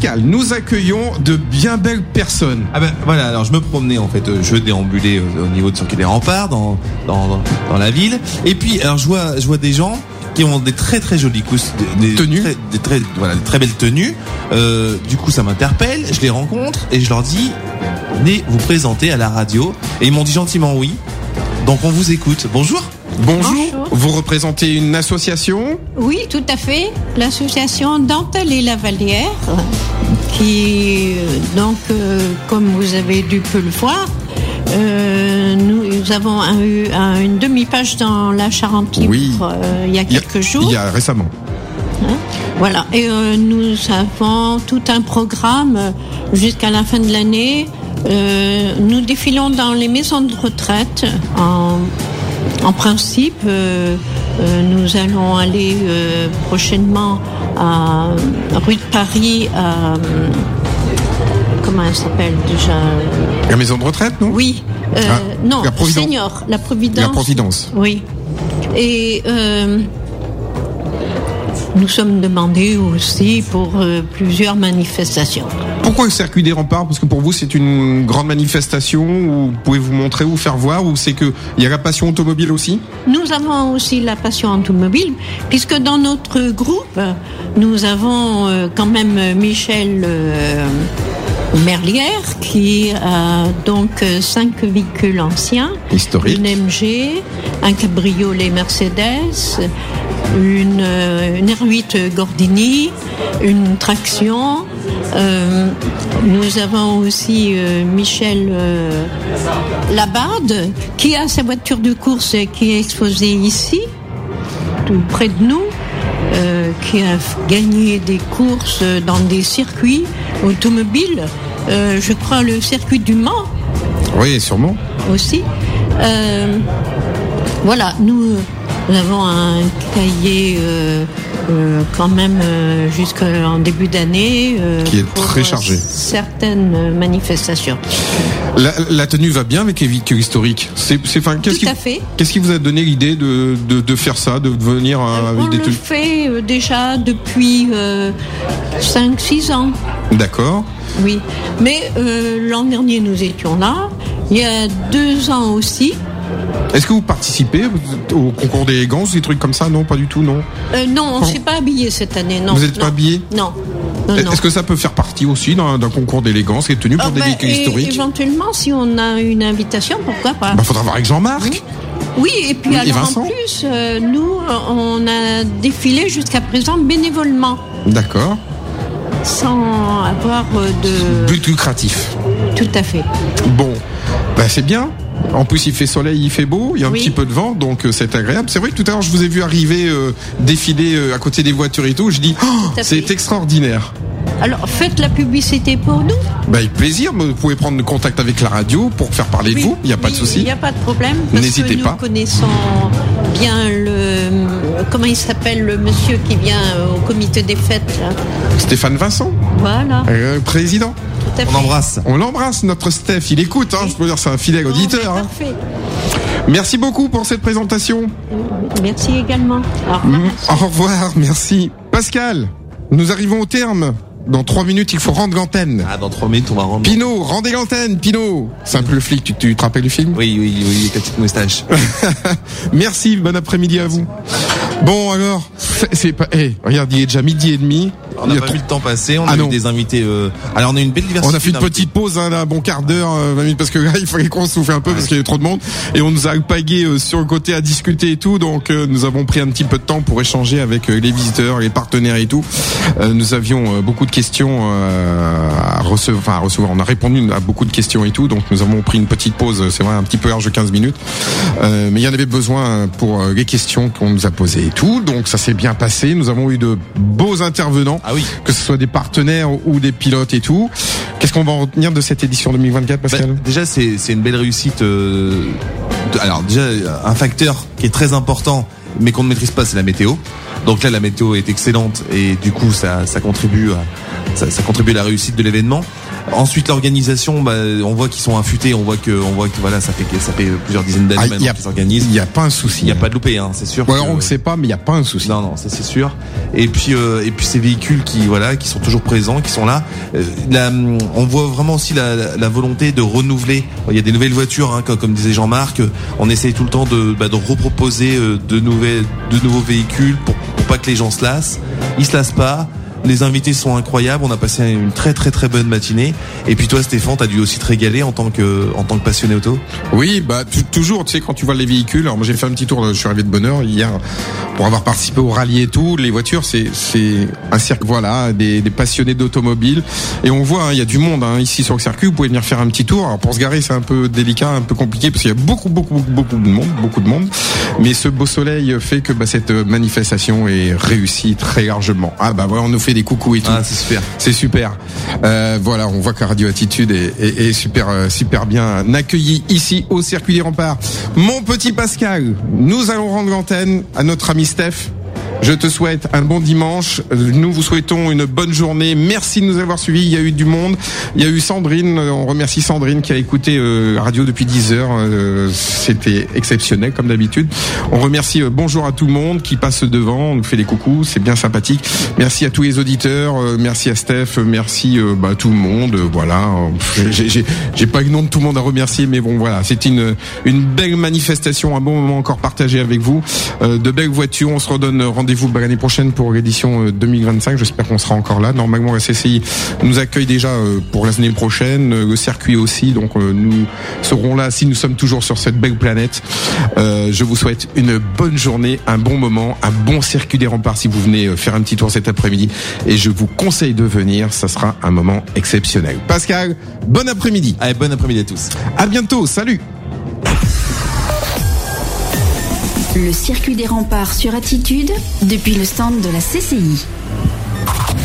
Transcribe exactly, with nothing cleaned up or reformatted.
Pascal, nous accueillons de bien belles personnes. Ah ben voilà, alors je me promenais en fait, je déambulais au niveau de Circuit des Remparts dans, dans dans dans la ville, et puis alors je vois je vois des gens qui ont des très très jolies cousses, des, des tenues, très, des très voilà, des très belles tenues. Euh, du coup, ça m'interpelle. Je les rencontre et je leur dis, venez vous présenter à la radio. Et ils m'ont dit gentiment oui. Donc on vous écoute. Bonjour. Bonjour. Bonjour. Vous représentez une association ? Oui, tout à fait. L'association Dentelle et Lavalière, qui, donc, euh, comme vous avez dû peu le voir, euh, nous avons un, eu un, une demi-page dans la Charente Libre Oui. euh, il y a quelques il y a, jours. Il y a récemment. Hein, voilà. Et euh, nous avons tout un programme jusqu'à la fin de l'année. Euh, nous défilons dans les maisons de retraite. En, en principe, euh, euh, nous allons aller euh, prochainement à, à rue de Paris. À, comment elle s'appelle déjà ? La maison de retraite, non ? Oui. Euh, Ah, non, la Providence. Senior, la Providence. La Providence. Oui. Et euh, nous sommes demandés aussi pour euh, plusieurs manifestations. Pourquoi le Circuit des Remparts ? Parce que pour vous, c'est une grande manifestation où vous pouvez vous montrer ou faire voir, ou c'est que il y a la passion automobile aussi ? Nous avons aussi la passion automobile, puisque dans notre groupe, nous avons euh, quand même Michel euh, Merlière, qui a donc cinq véhicules anciens. Historique. Une M G, un cabriolet Mercedes, une, une R huit Gordini, une traction. Euh, nous avons aussi euh, Michel euh, Labade, qui a sa voiture de course qui est exposée ici, tout près de nous, euh, qui a gagné des courses dans des circuits automobiles. Euh, je crois le circuit du Mans. Oui, sûrement. Aussi. Euh, voilà, nous, nous avons un cahier euh, euh, quand même euh, jusqu'en début d'année. Euh, Qui est pour très chargé. Certaines manifestations. La, la tenue va bien avec les véhicules historiques. C'est, c'est, enfin, qu'est-ce Tout qui, à fait. Qu'est-ce qui vous a donné l'idée de, de, de faire ça, de venir euh, avec On des le tenues ? fait euh, déjà depuis euh, cinq six ans. D'accord. Oui, mais euh, l'an dernier nous étions là. Il y a deux ans aussi. Est-ce que vous participez au concours d'élégance, des trucs comme ça ? Non, pas du tout, non. Euh, non, on ne Bon. s'est pas habillé cette année. Non. Vous n'êtes pas non. habillé ? Non. Non, non. Est-ce que ça peut faire partie aussi d'un, d'un concours d'élégance, les tenues pour Ah des ben, véhicules et- historiques ? Éventuellement, si on a une invitation, pourquoi pas ? Bah, faudra voir avec Jean-Marc. Oui, et puis Oui, et alors Vincent en plus, euh, nous, on a défilé jusqu'à présent bénévolement, D'accord. sans avoir euh, de... But lucratif. Tout à fait. Bon, bah c'est bien. En plus, il fait soleil, il fait beau, il y a un Oui. petit peu de vent, donc euh, c'est agréable. C'est vrai que tout à l'heure, je vous ai vu arriver, euh, défiler euh, à côté des voitures et tout. Je dis, oh, à c'est fait. extraordinaire. Alors, faites la publicité pour nous. Bah, avec plaisir. Vous pouvez prendre contact avec la radio pour faire parler de Oui, vous. Il n'y a pas de oui, souci. Il n'y a pas de problème. Parce N'hésitez que pas. nous connaissons bien le... Comment il s'appelle, le monsieur qui vient au comité des fêtes, là. Stéphane Vincent, Voilà. euh, président. Tout à On fait. embrasse. On l'embrasse, notre Steph. Il écoute, hein, je peux dire, c'est un fidèle Bon, auditeur. mais Hein. Parfait. Merci beaucoup pour cette présentation. Merci également. Au revoir. Mm, Au revoir, merci. Pascal, nous arrivons au terme. Dans trois minutes, il faut rendre l'antenne. Ah, dans trois minutes, on va rendre. Pinot, rendez l'antenne, Pinot. Simple flic, tu, tu te rappelles du film ? Oui, oui, oui, ta petite moustache. Merci, bon après-midi à vous. Bon alors, c'est, c'est pas. Eh, regarde, il est déjà midi et demi. On Il y n'a a pas trop- vu le temps passer, on Ah a non. eu des invités. Euh... Alors, on a eu une belle diversité. On a fait une d'invités. petite pause, hein, là, un bon quart d'heure, euh, vingt minutes, parce que là, il fallait qu'on souffle un peu, parce qu'il y avait trop de monde. Et on nous a alpagué euh, sur le côté à discuter et tout, donc euh, nous avons pris un petit peu de temps pour échanger avec euh, les visiteurs, les partenaires et tout. Euh, nous avions euh, beaucoup de questions euh, à recevoir, enfin à recevoir. On a répondu à beaucoup de questions et tout, donc nous avons pris une petite pause, c'est vrai, un petit peu large de quinze minutes. Euh, mais il y en avait besoin pour euh, les questions qu'on nous a posées et tout, donc ça s'est bien passé. Nous avons eu de beaux intervenants, Ah oui. que ce soit des partenaires ou des pilotes et tout. Qu'est-ce qu'on va en retenir de cette édition deux mille vingt-quatre, Pascal ? Bah, déjà, c'est c'est une belle réussite. Euh, de- alors déjà, un facteur qui est très important, mais qu'on ne maîtrise pas, c'est la météo. Donc là, la météo est excellente et du coup, ça ça contribue à, ça, ça contribue à la réussite de l'événement. Ensuite, l'organisation, bah, on voit qu'ils sont affûtés, on voit que, on voit que voilà, ça fait, ça fait plusieurs dizaines d'années ah, maintenant qu'ils s'organisent. Il y a pas un souci. Il y a pas de loupé, hein, c'est sûr. Ou alors on ne sait pas, mais il y a pas un souci. Non, non, ça c'est sûr. Et puis, euh, et puis ces véhicules qui, voilà, qui sont toujours présents, qui sont là. Euh, la, on voit vraiment aussi la, la, la volonté de renouveler. Il y a des nouvelles voitures, hein, comme, comme disait Jean-Marc. On essaye tout le temps de, bah, de reproposer de nouvelles, de nouveaux véhicules pour, pour pas que les gens se lassent. Ils se lassent pas. Les invités sont incroyables. On a passé une très très très bonne matinée. Et puis toi, Stéphane, t'as dû aussi te régaler en tant que en tant que passionné auto. Oui, bah t- toujours. Tu sais, quand tu vois les véhicules. Alors moi, j'ai fait un petit tour. Je suis arrivé de bonne heure hier pour avoir participé au rallye et tout. Les voitures, c'est c'est un cirque. Voilà, des, des passionnés d'automobile. Et on voit, il hein, y a du monde hein, ici sur le circuit. Vous pouvez venir faire un petit tour. Alors pour se garer, c'est un peu délicat, un peu compliqué parce qu'il y a beaucoup beaucoup beaucoup beaucoup de monde, beaucoup de monde. Mais ce beau soleil fait que bah, cette manifestation est réussie très largement. Ah bah voilà, on nous fait des coucous et tout. Ah, c'est super. C'est super. Euh, voilà, on voit que Radio Attitude est, est, est super, euh, super bien accueilli ici au Circuit des Remparts. Mon petit Pascal, nous allons rendre l'antenne à notre ami Steph. Je te souhaite un bon dimanche. Nous vous souhaitons une bonne journée. Merci de nous avoir suivis. Il y a eu du monde. Il y a eu Sandrine. On remercie Sandrine qui a écouté euh, radio depuis dix heures. Euh, c'était exceptionnel comme d'habitude. On remercie euh, bonjour à tout le monde qui passe devant. On nous fait des coucous. C'est bien sympathique. Merci à tous les auditeurs. Euh, merci à Steph. Merci euh, bah, à tout le monde. Euh, voilà. J'ai, j'ai, j'ai pas le nom de tout le monde à remercier, mais bon voilà. C'était une une belle manifestation, un bon moment encore partagé avec vous. Euh, de belles voitures. On se redonne rendez-vous vous l'année prochaine pour l'édition deux mille vingt-cinq. J'espère qu'on sera encore là. Normalement, la C C I nous accueille déjà pour l'année prochaine. Le circuit aussi. Donc, nous serons là si nous sommes toujours sur cette belle planète. Euh, je vous souhaite une bonne journée, un bon moment, un bon circuit des remparts si vous venez faire un petit tour cet après-midi. Et je vous conseille de venir. Ça sera un moment exceptionnel. Pascal, bon après-midi. Allez, bon après-midi à tous. À bientôt. Salut. Le circuit des remparts sur Attitude, depuis le stand de la C C I.